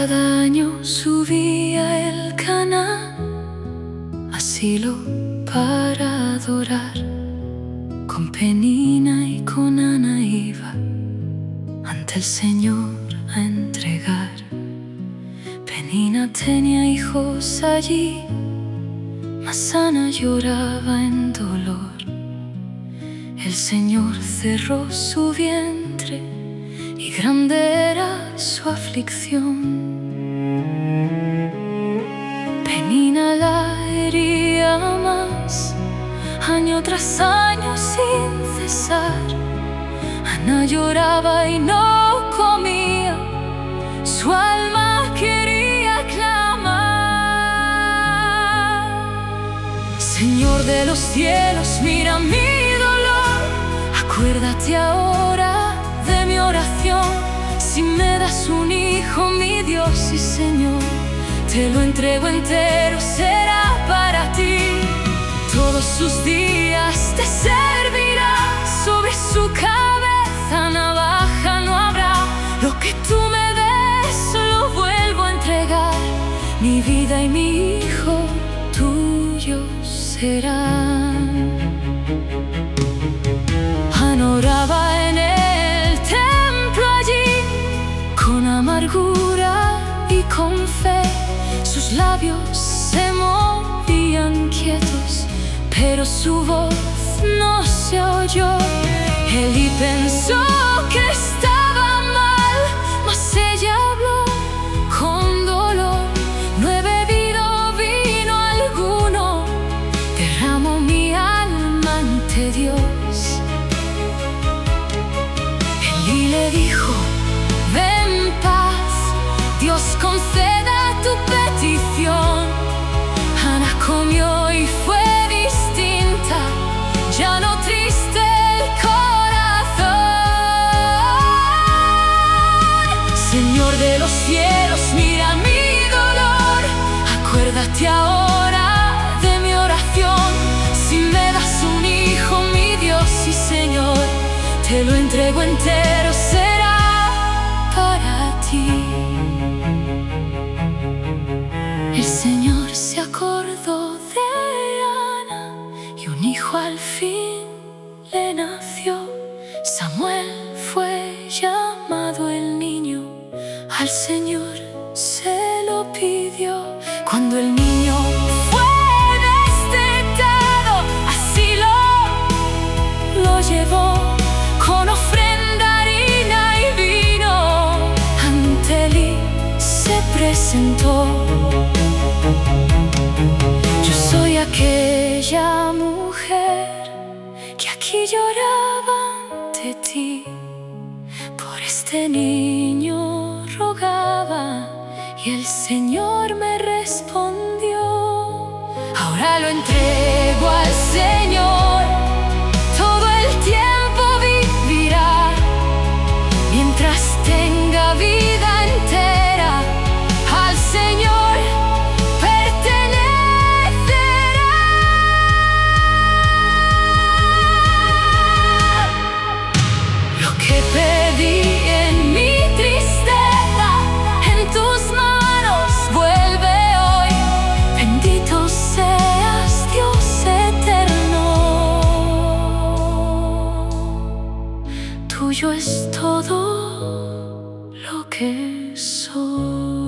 Cada año subía el canal a Silo para adorar. Con Penina y con Ana iba ante el Señor a entregar. Penina tenía hijos allí, mas Ana lloraba en dolor. El Señor cerró su vientre y grande era su aflicción. Penina la hería más, año tras año sin cesar. Ana lloraba y no comía, su alma quería clamar. Señor de los cielos, mira mi dolor, acuérdate ahora de mi oración. Si me das un hijo, mi Dios y Señor, te lo entrego entero, será para ti. Todos sus días te servirá, sobre su cabeza navaja no habrá. Lo que tú me des lo vuelvo a entregar, mi vida y mi hijo tuyo serán. Ana oraba en el templo allí, con amargura y con fe. Sus labios se movían quietos, pero su voz no se oyó. Eli pensó que estaba mal, mas ella habló con dolor. No he bebido vino alguno, derramo mi alma ante Dios. Eli le dijo: ven paz, Dios conceda tu petición. Ana comió y fue distinta, ya no triste el corazón. Señor de los cielos, mira mi dolor, acuérdate ahora de mi oración. Si me das un hijo, mi Dios y Señor, te lo entrego entero, será para ti. El Señor se acordó de Ana y un hijo al fin le nació. Samuel fue llamado el niño, al Señor se lo pidió. Cuando el niño fue destetado, así lo llevó, con ofrenda, harina y vino, ante Eli se presentó. Yo soy aquella mujer que aquí lloraba ante ti, por este niño rogaba y el Señor me respondió. Ahora lo entrego al Señor, todo el tiempo vivirá, mientras tenga vida entera, al Señor pertenecerá. Lo que pedí en mi tristeza, en tus manos vuelve hoy. Bendito seas, Dios eterno, tuyo es todo lo que soy.